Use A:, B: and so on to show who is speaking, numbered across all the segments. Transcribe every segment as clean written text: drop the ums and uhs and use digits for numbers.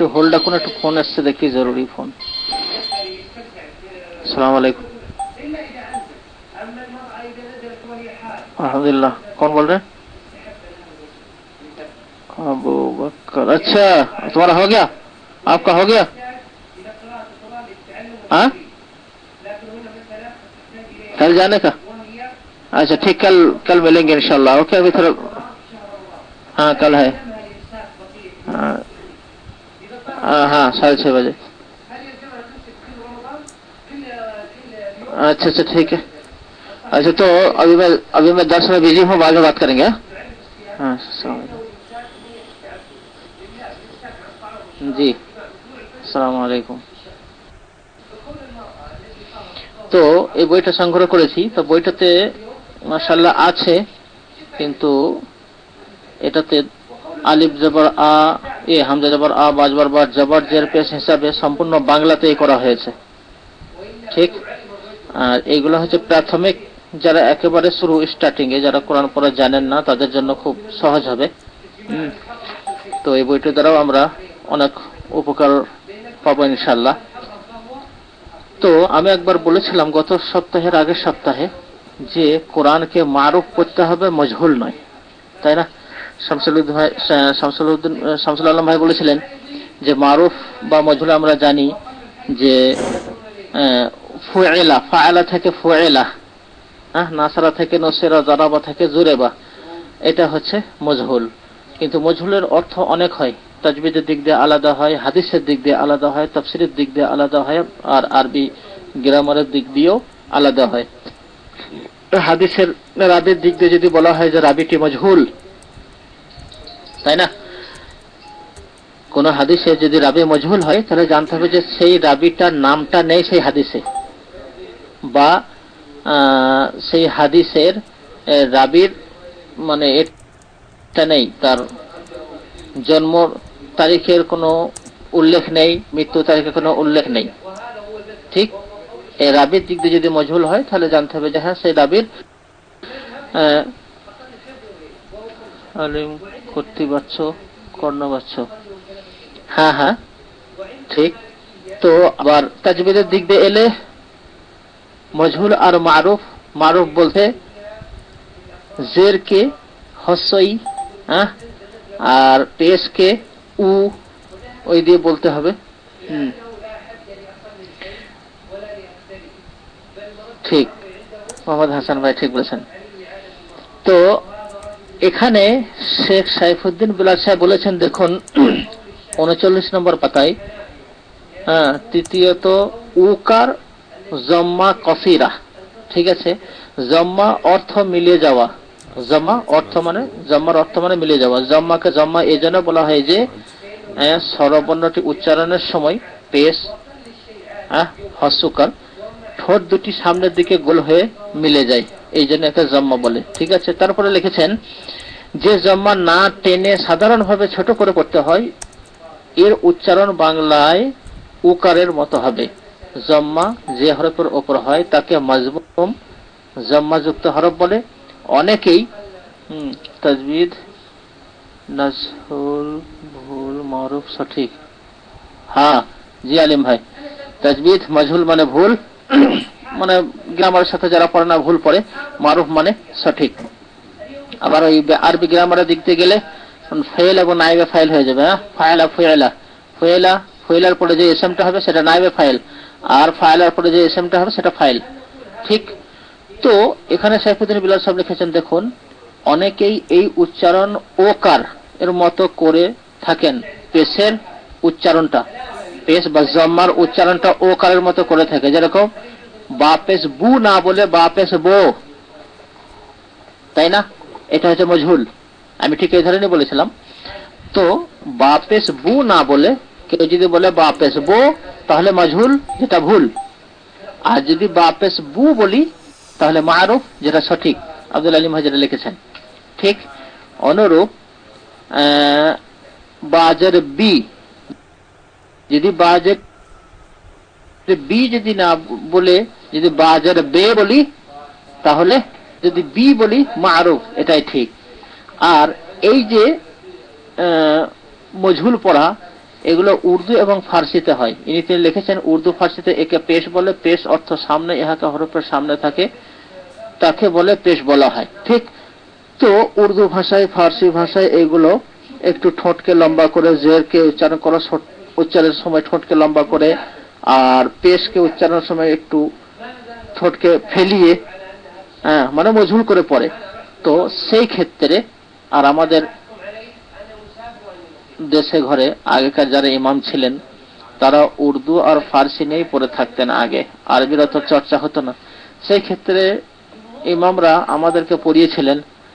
A: একটু হোল্ড রাখুন, একটু ফোন আসছে দেখি, জরুরি ফোন। আসসালামু আলাইকুম। अल्हम्दुलिल्लाह। कौन बोल रहे हैं? अबू बकर। अच्छा, तुम्हारा हो गया? आपका हो गया? हाँ, कल जाने का? अच्छा ठीक, कल कल मिलेंगे इंशाल्लाह। ओके, अभी थोड़ा, हाँ कल है, हाँ 6:30 बजे। अच्छा अच्छा ठीक है। अच्छा तो अभी मैं 10 में बिजी हूँ, बाद में बात करेंगे। हाँ जी, আসসালামু আলাইকুম। তো এই বইটা সংগ্রহ করেছি, তো বইটাতে মাশাআল্লাহ আছে, কিন্তু এটাতে আলিফ জবর আ, এ হামজা জবর আ, বাজবার বা, জবর জের পেশ হিসাবে সম্পূর্ণ বাংলাতেই করা হয়েছে। ঠিক। আর এইগুলো হচ্ছে প্রাথমিক, যারা একেবারে শুরু স্টার্টিং এ, যারা কোরআন পড়া জানেন না, তাদের জন্য খুব সহজ হবে। তো এই বইটার দ্বারাও আমরা অনেক উপকার পাবো ইনশাআল্লাহ। তো আমি একবার বলেছিলাম গত সপ্তাহের আগের সপ্তাহে যে কোরআনকে মারুফ করতে হবে, মজহুল নয়, তাই না? শামসুল আলম ভাই বলেছিলেন যে মারুফ বা মজহুল আমরা জানি যে ফুয়েলা, ফাআলা থেকে ফুয়েলা, নাসারা থেকে নসেরা, জারাবা থেকে জুরেবা, এটা হচ্ছে মজহুল। কিন্তু মজহুলের অর্থ অনেক হয়, তাজবিদের দিক দিয়ে আলাদা হয়, হাদিসের দিক দিয়ে আলাদা হয়, তাফসিরের দিক দিয়ে আলাদা হয়, আর আরবি গ্রামারের দিক দিয়েও আলাদা হয়। হাদিসের রাবির দিক দিয়ে যদি বলা হয় যে রাবিটি মজহুল, তাই না? কোন হাদিসে যদি রাবি মজহুল হয়, তাহলে জানতে হবে যে সেই রাবিটার নামটা নেই সেই হাদিসে, বা সেই হাদিসের রাবির মানে এটা নেই, তার জন্ম তারিখের কোনো উল্লেখ নেই, মৃত্যু তারিখের কোনো উল্লেখ নেই। ঠিক, এই রাবির দিক দিয়ে যদি মজহুল হয়, তাহলে জানতে হবে যে হ্যাঁ সেই রাবির আলিম করতে পারছ, কর্ণ পাচ্ছ, হ্যাঁ হ্যাঁ ঠিক। তো আবার তাজবিদের দিক দিয়ে এলে মজহুল আর মারুফ, মারুফ বলতে জের কে হসই, আর পেশ কে উ, ওই দিয়ে বলতে হবে। ঠিক, মোহাম্মদ হাসান ভাই ঠিক বলেছেন। তো এখানে শেখ সাইফুদ্দিন বিলাল সাহেব বলেছেন, দেখুন 39 নম্বর পাতায়, তৃতীয়ত উকার জম্মা কসিরা। ঠিক আছে, জম্মা অর্থ মিলিয়ে যাওয়া, জম্মা অর্থ মানে, জম্মার অর্থ মানে মিলিয়ে যাওয়া। জম্মাকে জম্মা এই জন্য বলা হয় যে স্বরবর্ণটি উচ্চারণের সময় পেশ, হস্যকার, ঠোঁট দুটি সামনের দিকে গোল হয়ে মিলে যায়, এই জন্য একটা জম্মা বলে। ঠিক আছে, তারপরে লিখেছেন যে জম্মা না টেনে সাধারণভাবে ছোট করে করতে হয়, এর উচ্চারণ বাংলায় উকারের মতো হবে। জম্মা যে হরফের উপর হয় তাকে মাজমুম জম্মাযুক্ত হরফ বলে। অনেকেই তাজবিদ নাজহুল ভুল, মারুফ সঠিক। হ্যাঁ জি আলিম ভাই, তাজবিদ মাজহুল মানে ভুল, মানে গ্রামারের সাথে যারা পড়ে না ভুল পড়ে, মারুফ মানে সঠিক। আবার ওই আরবি গ্রামারের দিক থেকে গেলে ফাইল এবং নাইবে ফাইল হয়ে যাবে। ফাইলা ফুয়েলা, ফুয়েলা, ফুয়েলার পরে যে এসএমটা হবে সেটা নাইবে ফাইল, আর ফাইলার পরে যে এসএমটা হবে সেটা ফাইল। ঠিক। তো এখানে সাইফুদ্দিন বিলাল সাহেব লিখেছেন, দেখুন অনেকেই এই উচ্চারণ ওকার এর মতো করে থাকেন, পেশের উচ্চারণটা, পেশ বা জম্মার উচ্চারণটা ওকারের মতো করে থাকে। যেরকম বাপেশ বু না বলে বাপেশ বো, তাই না? এটা হচ্ছে মজহুল, আমি ঠিক এই ধরনের বলেছিলাম। তো বাপেশ বু না বলে কেউ যদি বলে বাপেশ বো, তাহলে মজহুল, যেটা ভুল। আর যদি বাপেশ বু বলি, তাহলে মারুফ, যেটা সঠিক। আব্দুল আলিম ভাই যেটা লিখেছেন। ঠিক অনুরূপ বাজের বি, যদি বাজের বি যদি না বলে যদি বাজের বে বলি, তাহলে যদি বি বলি মারুফ, এটাই ঠিক। আর এই যে মজহুল পড়া, এগুলো উর্দু এবং ফার্সিতে হয়। ইনি তিনি লিখেছেন উর্দু ফার্সিতে একে পেশ বলে, পেশ অর্থ সামনে, ইহাকে হরফের সামনে থাকে, তাকে বলে পেশ বলা হয়। ঠিক, তো উর্দু ভাষায় ফার্সি ভাষায় এগুলো একটু ঠোঁটকে লম্বা করে, জেরকে উচ্চারণ করা উচ্চারণের সময় ঠোঁটকে লম্বা করে, আর পেশকে উচ্চারণের সময় একটু ঠোঁটকে ফেলিয়ে, মানে মজহুল করে পড়ে। তো সেই ক্ষেত্রে আর আমাদের দেশে ঘরে আগেকার যারা ইমাম ছিলেন তারা উর্দু আর ফার্সি নিয়েই পড়ে থাকতেন আগে, আরবির অত চর্চা হতো না। সেই ক্ষেত্রে ইমামরা আমাদেরকে পড়িয়েছিলেন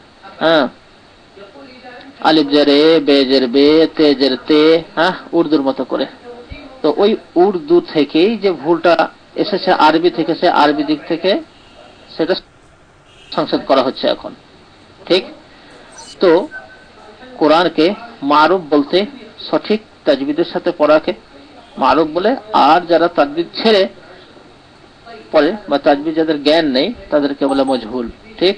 A: আলিফ জেরে, বে জের বে, তে জের তে, উর্দুর মতো করে। তো ওই উর্দু থেকেই যে ভুলটা এসেছে আরবি থেকে, সে আরবি দিক থেকে সেটা সংশোধন করা হচ্ছে এখন। ঠিক, তো কোরআনকে মারুফ বলতে সঠিক তাজবিদের সাথে পড়াকে মারুফ বলে, আর যারা তাজবিদ ছেড়ে পড়ে বা তাজবিদ যাদের জ্ঞান নেই তাদেরকে বলে মজহুল। ঠিক,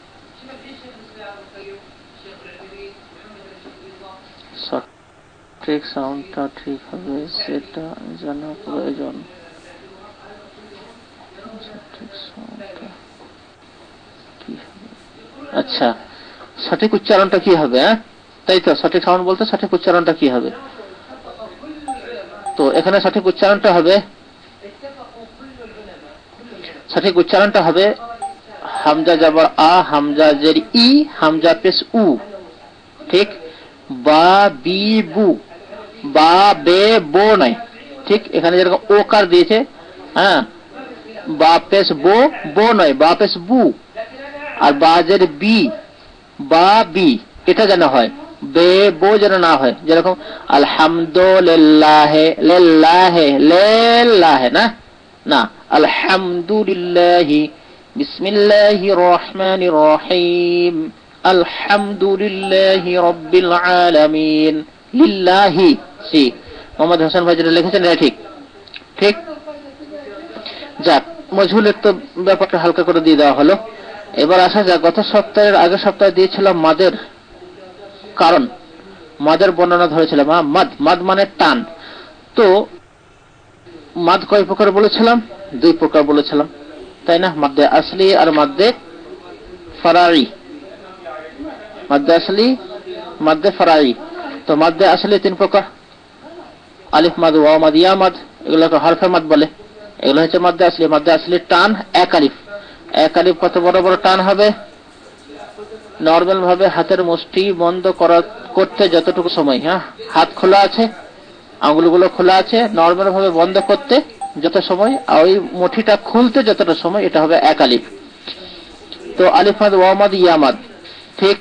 A: সঠিক সাউন্ডটা ঠিক হবে সেটা জানা প্রয়োজন। আচ্ছা, সঠিক উচ্চারণটা কি হবে? তাই তো, সঠিক সাউন্ড বলতে সঠিক উচ্চারণটা কি হবে? তো এখানে সঠিক উচ্চারণটা হবে, সঠিক উচ্চারণটা হবে হামজা জবর আ, হামজা জের ই, হামজা পেশ উ। ঠিক, বা বি বু, বা বে বো নাই। ঠিক, এখানে যেরকম ও কার দিয়েছে, বা পেশ বো, বো নয়, বা পেশ বু। আর বাজের বি, বা বি, এটা যেন হয়, বে বো যেন না হয়। যেরকম আলহামদুলিল্লাহ, লিল্লাহ, লিল্লাহ, না না, আলহামদুলিল্লাহ, বিসমিল্লাহির রহমানির রহিম, আলহামদুলিল্লাহি রাব্বিল আলামিন, লিল্লাহি। সি মোহাম্মদ হাসান ভাই যেটা লিখেছেন এটা ঠিক। ঠিক, যাক, মজহুলের তো ব্যাপারটা হালকা করে দিয়ে দেওয়া হলো। এবার আসা যাক, গত সপ্তাহের আগের সপ্তাহে দিয়েছিলাম মাদের কারণ, মাদের বর্ণনা ধরেছিলাম। মাদ, মাদ মানে টান। তো মাদ কয় প্রকার বলেছিলাম? 2 প্রকার বলেছিলাম, তাই না? মাদ্দে আসলি আর মাদ্দে ফারাই। মাদ্দে আসলি, মাদ্দে ফারাই। তো মাদ্দে আসলি 3 প্রকার, আলিফ মাদ, ওয়া মাদ, ইয়া মাদ, এগুলোকে হরফে মাদ বলে। এগুলো হচ্ছে মাদ্দে আসলি। মাদ্দে আসলি টান এক আলিফ। এক আলিফ কত বড় বড় টান হবে? নর্মাল ভাবে হাতের মুষ্টি বন্ধ করতে যতটুকু সময়, হাত খোলা আছে, আঙুলগুলো খোলা আছে, নর্মাল ভাবে বন্ধ করতে যত সময়, আর ওই মুঠিটা খুলতে যতটা সময়, এটা হবে এক আলিফ। তো আলিফ মাদ, ওয়া মাদ, ইয়া মাদ। ঠিক,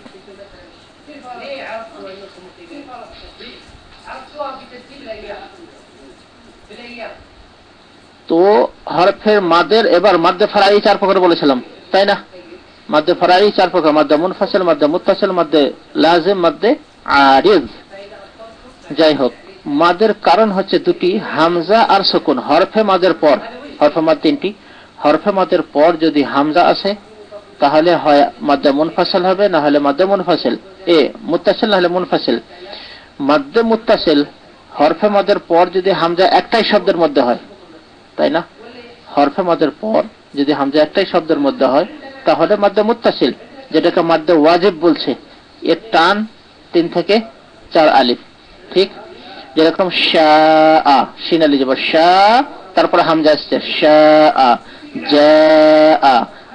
A: তো হরফের মাদের এবার মাদ্দে ফারাই 4 প্রকার বলেছিলাম, তাই না? মাদ্দে ফারাই 4 প্রকার, মাদ্দে মুনফাসিল, মাদ্দে মুত্তাসিল, মাদ্দে লাজিম, মাদ্দে আরিজ। যাই হোক, মাদের কারণ হচ্ছে 2টি, হামজা আর সুকুন। হরফে মাদের পর, হরফে মাদ 3টি, হরফে মাদের পর যদি হামজা আসে তাহলে হয় মাদ্দে মুনফাসিল হবে, না হলে মাদ্দে মুনফাসিল, মুত্তাসিল না হলে মুনফাসিল। মাদ্দে মুত্তাসিল হরফে মাদের পর যদি হামজা একটাই শব্দের মধ্যে হয়, তাই না? হরফে মাদের পর যদি হামজা একটাই শব্দের মধ্যে হয় তাহলে মাদ্দে মুত্তাসিল, যেটাকে মাদ্দে ওয়াজিব বলছে। এর টান 3 থেকে 4 আলিফ। ঠিক, যেরকম শাআ, শিন আলি যাব শা, তারপরে হামজা আসছে শাআ, জাআ,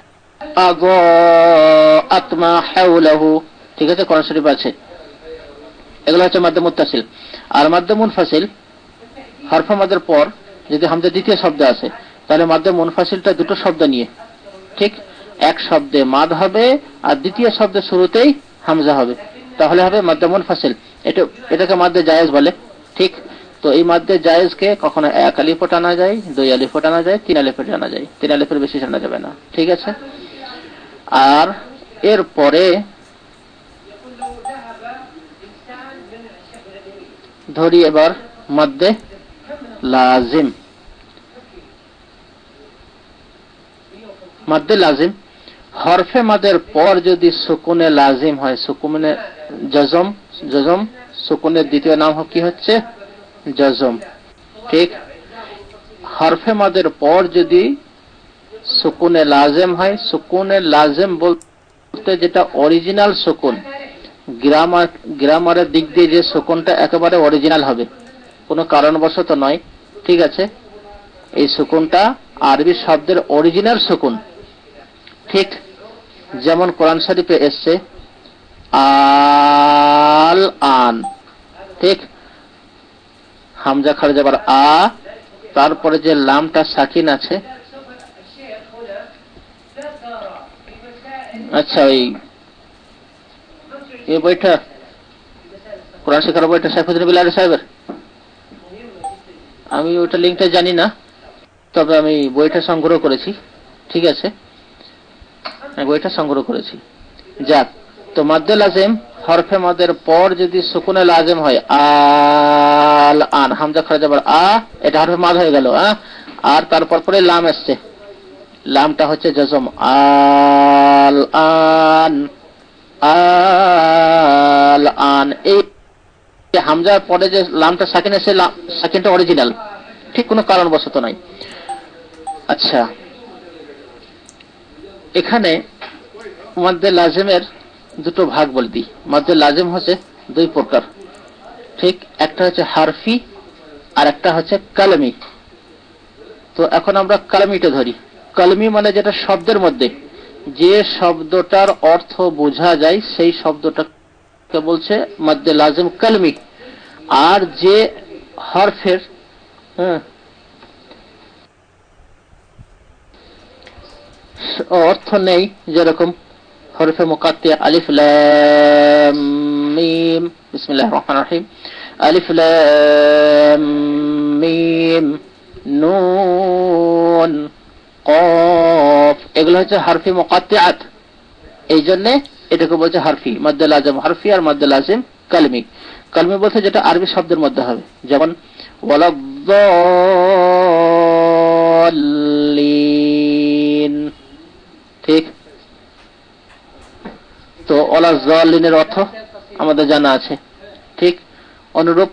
A: আযাআত মা হাওলাহু। ঠিক আছে, কোরআন শরীফ আছে। এগুলো হচ্ছে মাদ্দে মুত্তাসিল। আর মাদ্দে মুনফাসিল হরফে মাদের পর যদি হামজা দ্বিতীয় শব্দ আসে তাহলে মাদ্দে মুনফাসিলটা 2টো শব্দ নিয়ে। ঠিক, এক শব্দে মাদ হবে আর দ্বিতীয় শব্দের শুরুতেই হামজা হবে, তাহলে হবে মাদ্দে মুনফাসিল। এটাকে মাদ্দে জায়েজ বলে। ঠিক, তো এই মাদ্দে জায়েজকে কখনো 1 আলিফ টানা যায়, 2 আলিফ টানা যায়, 3 আলিফ টানা যায়। 3 আলিফের বেশি টানা যাবে না। ঠিক আছে, আর এরপরে ধরি এবার মাদ্দে লাজিম। মাদ্দে লাজিম হরফে মাদের পর যদি সুকুনে লাজিম হয়, সুকুনে জজম, জজম সুকুনের দ্বিতীয় নাম কি হচ্ছে? জজম। ঠিক, হরফে মাদের পর যদি সুকুনে লাজেম হয়, সুকুনে লাজেম বলতে যেটা অরিজিনাল সুকুন, গ্রামারের দিক দিয়ে যে সুকুনটা একেবারে অরিজিনাল হবে, কোনো কারণবশত নয়। ঠিক আছে, এই সুকুনটা আরবি শব্দের অরিজিনাল সুকুন। ঠিক যেমন কোরআন শরীফে এসছে আল আন, ঠিক, হামজা খারজ আবার আ, তারপরে যে লামটা সাকিন আছে। আচ্ছা, এই বইটা কোরআন শেখার বইটা সাইফুদ্দিন বিলাল সাহেবের, আমি ওইটা লিঙ্কটা জানি না, তবে আমি বইটা সংগ্রহ করেছি। ঠিক আছে, বইটা সংগ্রহ করেছি। যাক, তো মাদ্দে লাজিম হরফে মাদের পর যদি সুকুনে লাজিম হয় আল আন, হামজা খারজ আবার আ, এটা হরফে মাদ হয়ে গেল। আর তারপর পরে লাম আসছে, লামটা হচ্ছে জজম, আল আন, আল আন। এই হামজার পরে যে লামটা সাকিন আছে, সাকিনটা অরিজিনাল, ঠিক, কোনো কারণবশত নাই। আচ্ছা, এখানে মাদ্দে লাজিমের দুটো ভাগ বলে দিই। মাদ্দে লাজিম হচ্ছে দুই প্রকার। ঠিক, একটা হচ্ছে হারফি আর একটা হচ্ছে কালামি। তো এখন আমরা কালামিটা ধরি। কালামি মানে যেটা শব্দের মধ্যে, যে শব্দটার অর্থ বোঝা যায় সেই শব্দটাকে বলছে মাদ্দে লাজিম কালামি। আর যে হরফের অর্থ নেই, যেরকম হরফে মুকাত্তিয়া আলিফ লাম মিম, বিসমিল্লাহির রহমানির রহিম, আলিফ লাম মিম নুন কফ, এগুলো হচ্ছে হরফে মুকাত্তিয়াত। এই জন্য এটাকে বলছে হরফি, মাদ্দে লাজিম হরফি আর মাদ্দে লাজিম কালমি। কালমি বলতে যেটা আরবি শব্দের মধ্যে হবে, যেমন ওয়ালাদ-দাল্লিন। ঠিক, তো ওয়ালাদ-দাল্লিনের অর্থ আমাদের জানা আছে। ঠিক, অনুরূপ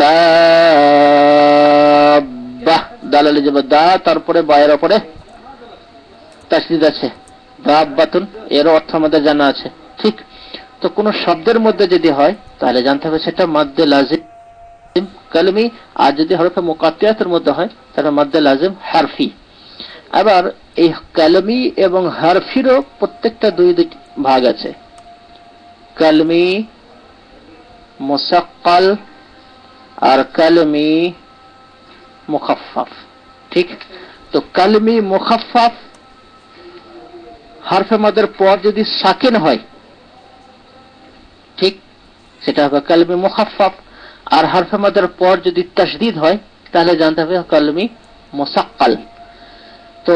A: দাব্বা, দালালি যাব দা, তারপরে বায়ের উপরে তাসদীদ আছে, দাব্বাতুন, এর অর্থ আমাদের জানা আছে। ঠিক, তো কোন শব্দের মধ্যে যদি হয় তাহলে জানতে হবে সেটা মাদ্দে লাজিম কালমি, আর যদি হরফে মুকাত্তিয়াতের মধ্যে হয় তাহলে মাদ্দে লাজিম হারফি। আবার এই কালমি এবং হারফিরও প্রত্যেকটা দুই ভাগ আছে, কালমি মুসাক্কাল আর কালমি মুখাফফাফ। ঠিক, তো কালমি মুখাফফাফ হরফে মাদের পর যদি সাকিন হয়, ঠিক, সেটা হবে কালমি মুখাফফাফ। আর হরফে মাদের পর যদি তাসদীদ হয় তাহলে জানতে হবে কালমি মুসাক্কাল। তো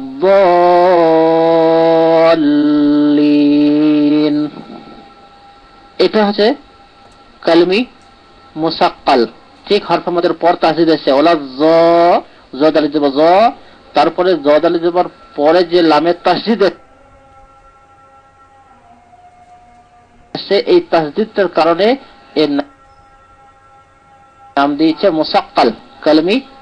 A: ওয়ালাদ-দাল্লিন, এটা হচ্ছে কালমি মুসাক্কাল। ঠিক, হরফে মাদের পর তাসদীদ আছে, ওয়ালাদ-দালিল যাব জ, তারপরে দালিল যাবার পরে যে লামের তাসদীদ আছে, এই তাসদীদটার কারণে এর নাম দিয়েছে মুসাক্কাল, কালমি